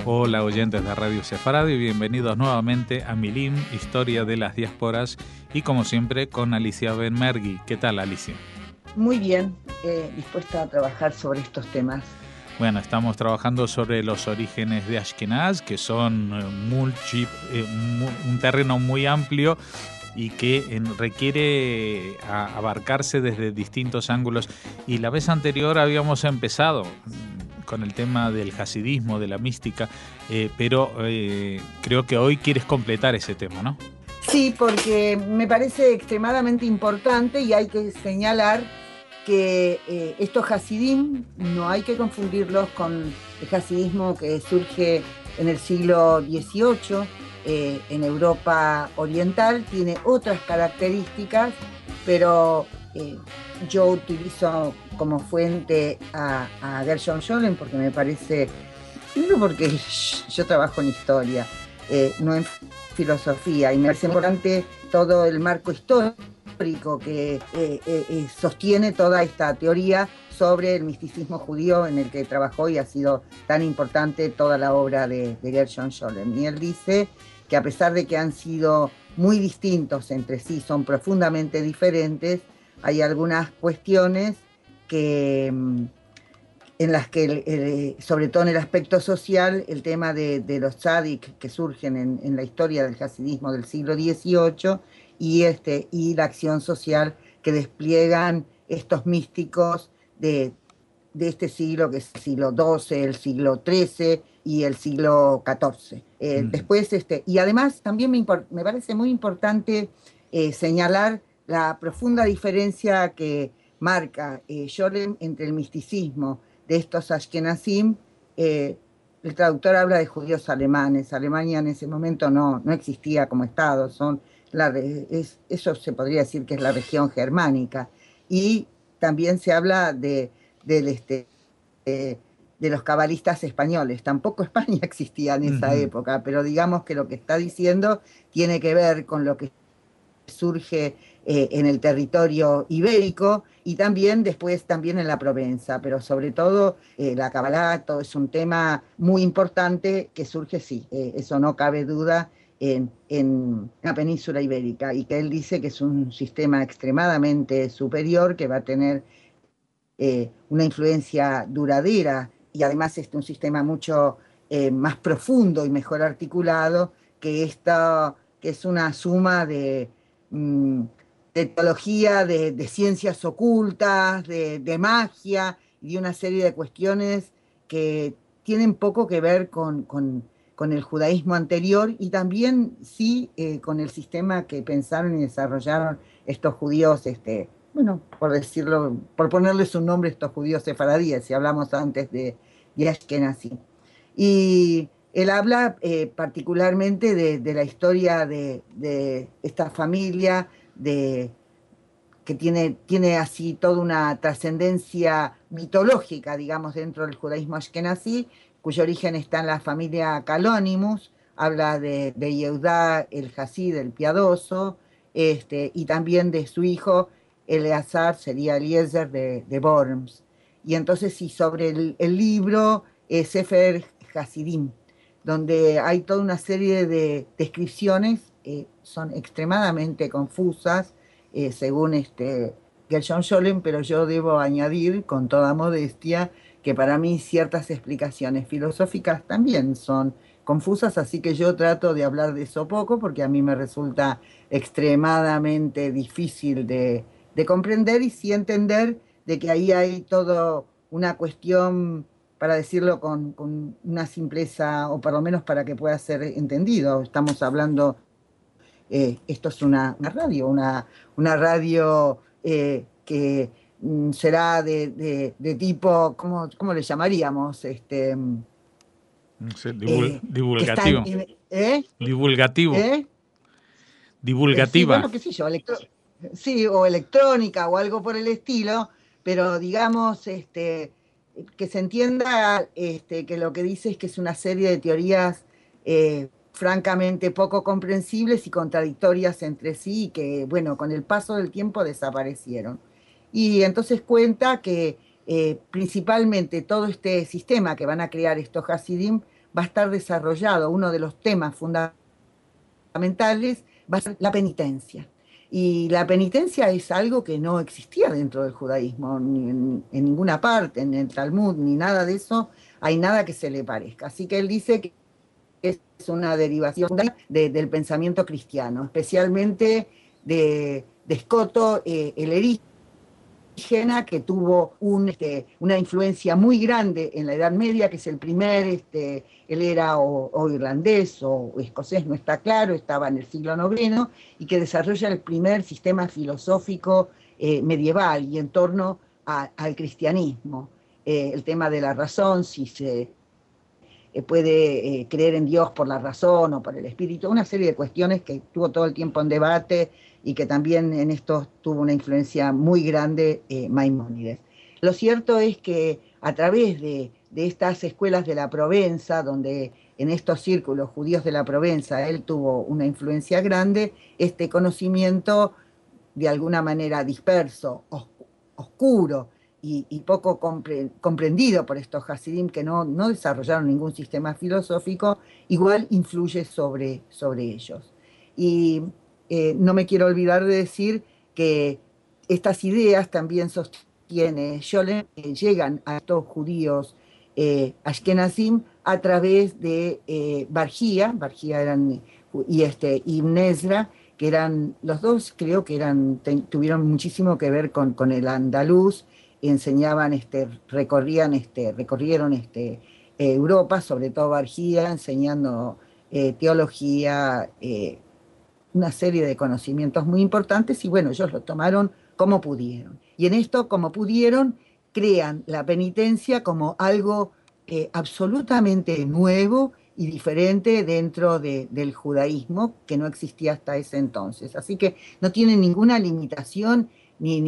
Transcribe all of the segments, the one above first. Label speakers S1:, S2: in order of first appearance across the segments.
S1: Hola oyentes de Radio Sefarad y bienvenidos nuevamente a Milim, Historia de las Diásporas, y como siempre con Alicia Benmergui. ¿Qué tal, Alicia?
S2: Muy bien, dispuesta a trabajar sobre estos temas.
S1: Bueno, estamos trabajando sobre los orígenes de Ashkenaz, que son un terreno muy amplio y que requiere abarcarse desde distintos ángulos. Y la vez anterior habíamos empezado con el tema del hasidismo, de la mística, pero creo que hoy quieres completar ese tema, ¿no?
S2: Sí, porque me parece extremadamente importante y hay que señalar que estos hasidim no hay que confundirlos con el hasidismo que surge en el siglo XVIII en Europa Oriental. Tiene otras características, pero yo utilizo como fuente a Gershom Scholem porque me parece, primero porque yo trabajo en historia, no en filosofía, y me parece importante todo el marco histórico que sostiene toda esta teoría sobre el misticismo judío en el que trabajó y ha sido tan importante toda la obra de Gershom Scholem. Y él dice que a pesar de que han sido muy distintos entre sí, son profundamente diferentes, hay algunas cuestiones que en las que, sobre todo en el aspecto social, el tema de los tzadik que surgen en la historia del hasidismo del siglo XVIII y la acción social que despliegan estos místicos de este siglo, que es el siglo XII, el siglo XIII y el siglo XIV. Después, y además también me parece muy importante señalar la profunda diferencia que marca Scholem entre el misticismo de estos Ashkenazim. El traductor habla de judíos alemanes. Alemania en ese momento no existía como Estado, eso se podría decir que es la región germánica. Y también se habla de los cabalistas españoles. Tampoco España existía en esa época, pero digamos que lo que está diciendo tiene que ver con lo que surge en el territorio ibérico y también después también en la Provenza, pero sobre todo la Kabbalah, todo es un tema muy importante que surge, sí, eso no cabe duda, en la península ibérica, y que él dice que es un sistema extremadamente superior, que va a tener una influencia duradera y además un sistema mucho más profundo y mejor articulado que esta, que es una suma de teología, de ciencias ocultas, de magia y de una serie de cuestiones que tienen poco que ver con el judaísmo anterior y también sí con el sistema que pensaron y desarrollaron estos judíos, bueno, por decirlo, por ponerles un nombre a estos judíos sefaradíes, si hablamos antes de Ashkenazi. Y él habla particularmente de la historia de esta familia, que tiene así toda una trascendencia mitológica, digamos, dentro del judaísmo ashkenazí, cuyo origen está en la familia Calónimus. Habla de Yehudá el Hasid, el piadoso, y también de su hijo Eleazar, sería Eliezer de Worms. Y entonces sí, sobre el libro Sefer Hasidim, donde hay toda una serie de descripciones, son extremadamente confusas, según Gershom Scholem, pero yo debo añadir con toda modestia que para mí ciertas explicaciones filosóficas también son confusas, así que yo trato de hablar de eso poco porque a mí me resulta extremadamente difícil de comprender y sí entender de que ahí hay toda una cuestión, para decirlo con una simpleza, o por lo menos para que pueda ser entendido. Estamos hablando, esto es una radio que será de tipo, ¿cómo le llamaríamos?
S1: No sé,
S2: Que está
S1: divulgativo. Divulgativo.
S2: ¿eh? Sí,
S1: Divulgativa.
S2: bueno, qué sé yo, sí, o electrónica o algo por el estilo, pero digamos que se entienda que lo que dice es que es una serie de teorías francamente poco comprensibles y contradictorias entre sí, y que, bueno, con el paso del tiempo desaparecieron. Y entonces cuenta que principalmente todo este sistema que van a crear estos Hasidim va a estar desarrollado, uno de los temas fundamentales va a ser la penitencia. Y la penitencia es algo que no existía dentro del judaísmo, ni en ninguna parte, en el Talmud, ni nada de eso, hay nada que se le parezca. Así que él dice que es una derivación del pensamiento cristiano, especialmente de Scotto, el indígena, que tuvo una influencia muy grande en la Edad Media, que es el primer, él era o irlandés o escocés, no está claro, estaba en el siglo IX, y que desarrolla el primer sistema filosófico medieval y en torno al cristianismo. El tema de la razón, si se puede creer en Dios por la razón o por el espíritu, una serie de cuestiones que estuvo todo el tiempo en debate y que también en esto tuvo una influencia muy grande Maimónides. Lo cierto es que a través de estas escuelas de la Provenza, donde en estos círculos judíos de la Provenza él tuvo una influencia grande, este conocimiento de alguna manera disperso, oscuro, y poco comprendido por estos Hasidim que no desarrollaron ningún sistema filosófico, igual influye sobre ellos. Y no me quiero olvidar de decir que estas ideas también sostiene Scholem, que llegan a estos judíos Ashkenazim a través de Barjía eran, y Nesra, que eran, los dos creo que tuvieron muchísimo que ver con el andaluz, enseñaban, recorrieron Europa, sobre todo Barjía, enseñando teología, una serie de conocimientos muy importantes, y bueno, ellos lo tomaron como pudieron. Y en esto, como pudieron, crean la penitencia como algo absolutamente nuevo y diferente dentro del judaísmo, que no existía hasta ese entonces. Así que no tienen ninguna limitación ni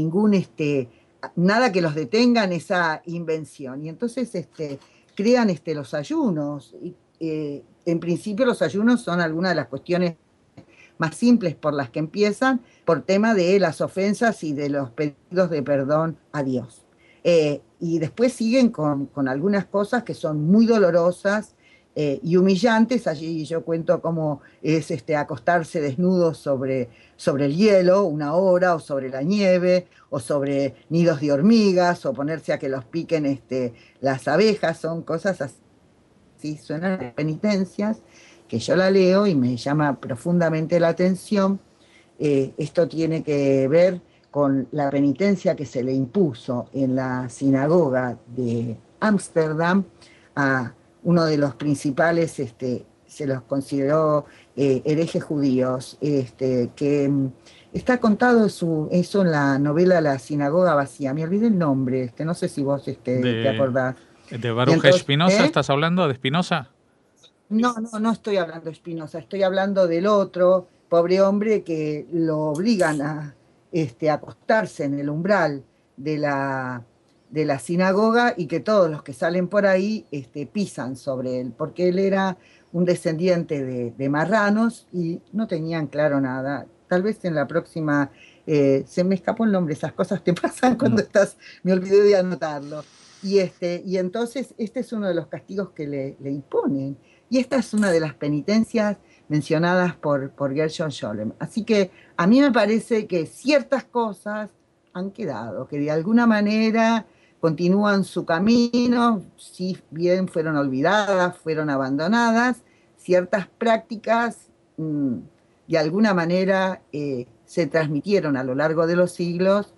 S2: nada que los detenga en esa invención. Y entonces crean los ayunos. Y, en principio los ayunos son algunas de las cuestiones más simples por las que empiezan, por tema de las ofensas y de los pedidos de perdón a Dios. Y después siguen con algunas cosas que son muy dolorosas y humillantes. Allí yo cuento cómo es acostarse desnudo sobre el hielo una hora, o sobre la nieve, o sobre nidos de hormigas, o ponerse a que los piquen las abejas. Son cosas así, suenan de penitencias, que yo la leo y me llama profundamente la atención. Esto tiene que ver con la penitencia que se le impuso en la sinagoga de Ámsterdam a uno de los principales, se los consideró herejes judíos, que está contado eso en la novela La sinagoga vacía. Me olvidé el nombre, no sé si vos te acordás.
S1: ¿De Baruch Espinosa estás hablando? ¿De Espinosa?
S2: No estoy hablando de Spinoza, estoy hablando del otro pobre hombre que lo obligan a acostarse en el umbral de la sinagoga, y que todos los que salen por ahí pisan sobre él, porque él era un descendiente de marranos y no tenían claro nada. Tal vez en la próxima, se me escapó el nombre, esas cosas te pasan cuando me olvidé de anotarlo. Y entonces este es uno de los castigos que le imponen. Y esta es una de las penitencias mencionadas por Gershon Scholem. Así que a mí me parece que ciertas cosas han quedado, que de alguna manera continúan su camino, si bien fueron olvidadas, fueron abandonadas, ciertas prácticas de alguna manera se transmitieron a lo largo de los siglos,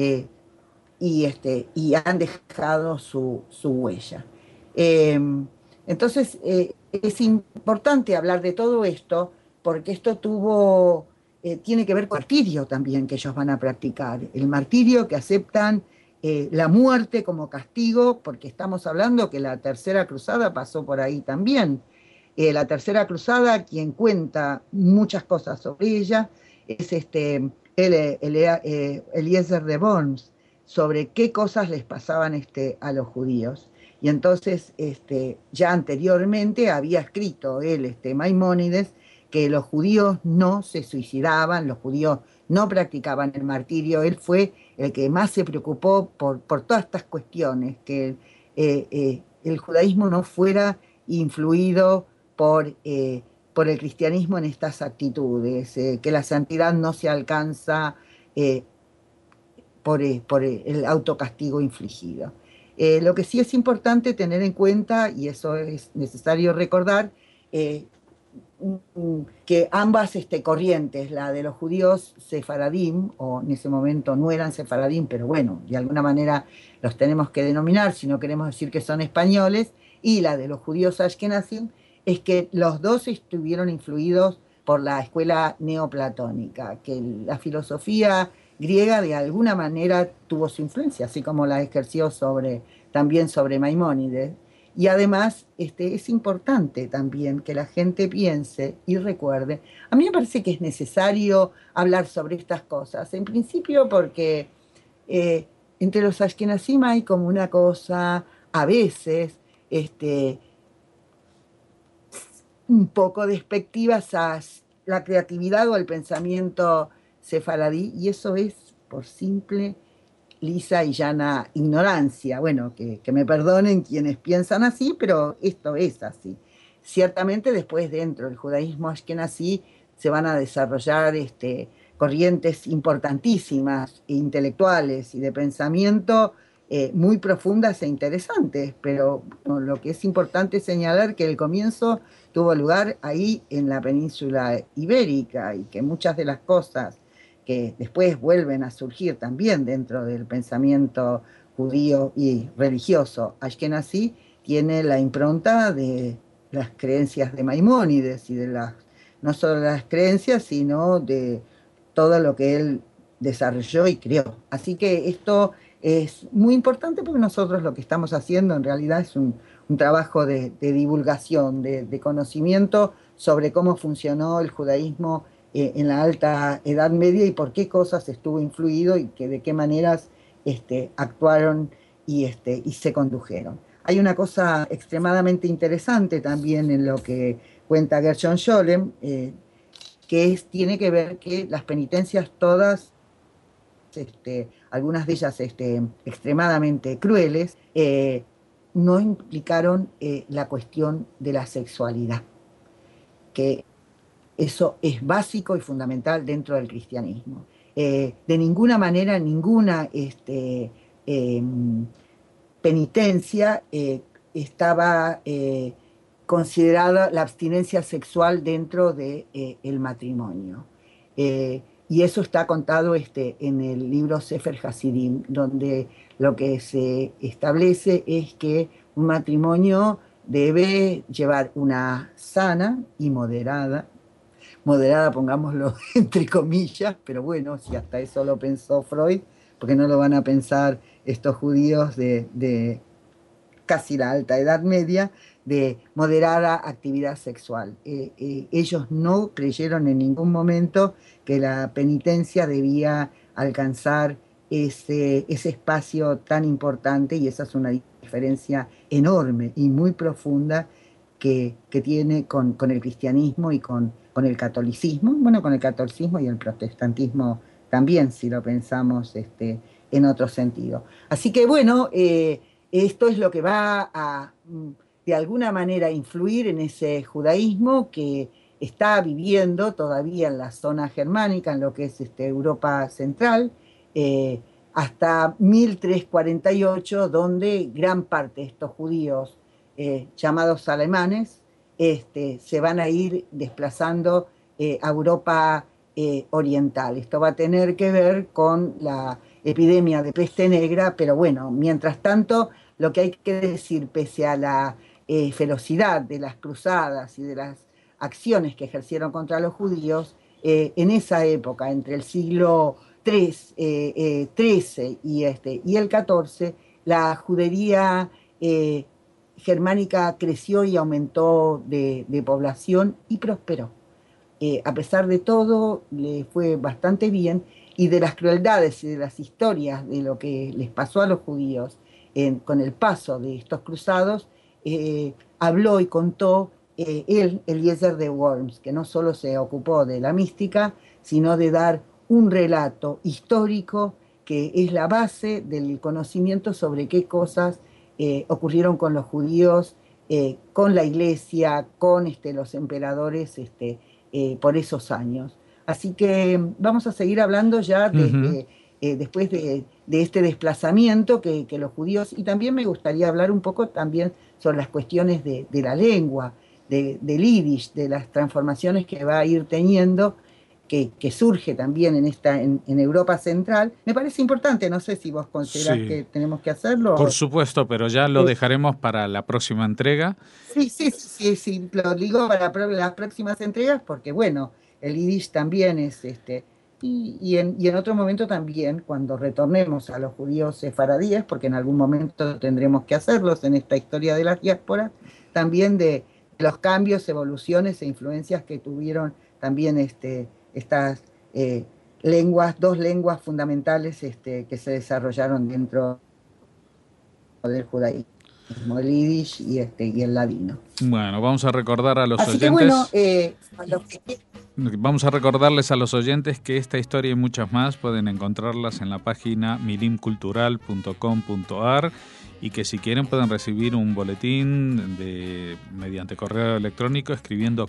S2: y han dejado su huella. Entonces, es importante hablar de todo esto, porque esto tiene que ver con el martirio también que ellos van a practicar, el martirio que aceptan la muerte como castigo, porque estamos hablando que la Tercera Cruzada pasó por ahí también. La Tercera Cruzada, quien cuenta muchas cosas sobre ella, es Eliezer de Worms, sobre qué cosas les pasaban a los judíos. Y entonces, ya anteriormente había escrito él, Maimónides, que los judíos no se suicidaban, los judíos no practicaban el martirio. Él fue el que más se preocupó por todas estas cuestiones, que el judaísmo no fuera influido por el cristianismo en estas actitudes, que la santidad no se alcanza eh, por el autocastigo infligido. Lo que sí es importante tener en cuenta, y eso es necesario recordar, eh, que ambas corrientes, la de los judíos sefaradim, o en ese momento no eran sefaradim, pero bueno, de alguna manera los tenemos que denominar, si no queremos decir que son españoles, y la de los judíos ashkenazim, es que los dos estuvieron influidos por la escuela neoplatónica, que la filosofía griega de alguna manera tuvo su influencia, así como la ejerció también sobre Maimónides. Y además es importante también que la gente piense y recuerde. A mí me parece que es necesario hablar sobre estas cosas. En principio porque eh, entre los ashkenazim hay como una cosa, a veces, un poco despectiva a la creatividad o el pensamiento sefaradí, y eso es por simple, lisa y llana ignorancia. Bueno, que me perdonen quienes piensan así, pero esto es así. Ciertamente después dentro del judaísmo ashkenazí se van a desarrollar corrientes importantísimas, e intelectuales y de pensamiento muy profundas e interesantes, pero bueno, lo que es importante es señalar que el comienzo tuvo lugar ahí en la península ibérica y que muchas de las cosas que después vuelven a surgir también dentro del pensamiento judío y religioso ashkenazí, tiene la impronta de las creencias de Maimónides y de no solo las creencias, sino de todo lo que él desarrolló y creó. Así que esto es muy importante porque nosotros lo que estamos haciendo en realidad es un trabajo de divulgación, de conocimiento sobre cómo funcionó el judaísmo en la alta Edad Media y por qué cosas estuvo influido y de qué maneras actuaron y se condujeron. Hay una cosa extremadamente interesante también en lo que cuenta Gershon Scholem, tiene que ver que las penitencias todas, algunas de ellas extremadamente crueles, no implicaron la cuestión de la sexualidad, que eso es básico y fundamental dentro del cristianismo. De ninguna manera, ninguna eh, penitencia estaba considerada la abstinencia sexual dentro del matrimonio. Y eso está contado en el libro Sefer Hasidim, donde lo que se establece es que un matrimonio debe llevar una sana y moderada, pongámoslo entre comillas, pero bueno, si hasta eso lo pensó Freud, porque no lo van a pensar estos judíos de casi la alta Edad Media, de moderada actividad sexual. Ellos no creyeron en ningún momento que la penitencia debía alcanzar ese espacio tan importante, y esa es una diferencia enorme y muy profunda que tiene con el cristianismo y con el catolicismo, bueno, con el catolicismo y el protestantismo también, si lo pensamos en otro sentido. Así que bueno, esto es lo que va a, de alguna manera, influir en ese judaísmo que está viviendo todavía en la zona germánica, en lo que es Europa Central, hasta 1348, donde gran parte de estos judíos llamados alemanes se van a ir desplazando a Europa oriental. Esto va a tener que ver con la epidemia de peste negra, pero bueno, mientras tanto, lo que hay que decir, pese a la ferocidad de las cruzadas y de las acciones que ejercieron contra los judíos, en esa época, entre el siglo XIII y el XIV, la judería germánica creció y aumentó de población y prosperó. A pesar de todo, le fue bastante bien, y de las crueldades y de las historias de lo que les pasó a los judíos con el paso de estos cruzados, habló y contó Eliezer de Worms, que no solo se ocupó de la mística, sino de dar un relato histórico que es la base del conocimiento sobre qué cosas ocurrieron con los judíos con la iglesia, con los emperadores por esos años. Así que vamos a seguir hablando ya
S1: Ujú.
S2: desde después de este desplazamiento que los judíos, y también me gustaría hablar un poco también sobre las cuestiones de la lengua, del yiddish, de las transformaciones que va a ir teniendo, que surge también en Europa Central. Me parece importante, no sé si vos considerás
S1: Sí,
S2: que tenemos que
S1: por
S2: hacerlo.
S1: supuesto, pero ya lo
S2: Eh,
S1: dejaremos para la próxima entrega.
S2: Sí, sí, sí, sí, sí, lo digo para las próximas entregas porque, bueno, el Yiddish también es y en otro momento también, cuando retornemos a los judíos sefaradíes, porque en algún momento tendremos que hacerlos en esta historia de las diásporas, también de los cambios, evoluciones e influencias que tuvieron también estas lenguas, dos lenguas fundamentales que se desarrollaron dentro del judaísmo, el Yiddish y el ladino.
S1: Bueno, vamos a recordar a los
S2: Así que bueno,
S1: oyentes. Vamos a recordarles a los oyentes que esta historia y muchas más pueden encontrarlas en la página milimcultural.com.ar y que si quieren pueden recibir un boletín mediante correo electrónico escribiendo a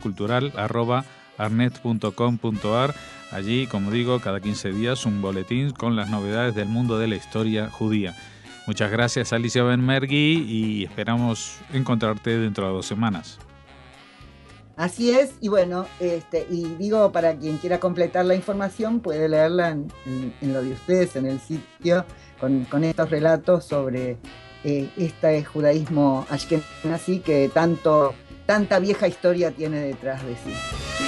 S1: cultural@arnet.com.ar. Allí, como digo, cada 15 días un boletín con las novedades del mundo de la historia judía. Muchas gracias, Alicia Benmergui, y esperamos encontrarte dentro de 2 semanas.
S2: así es, y bueno, y digo, para quien quiera completar la información, puede leerla en lo de ustedes, en el sitio, con estos relatos sobre este judaísmo ashkenazí que tanta vieja historia tiene detrás de sí.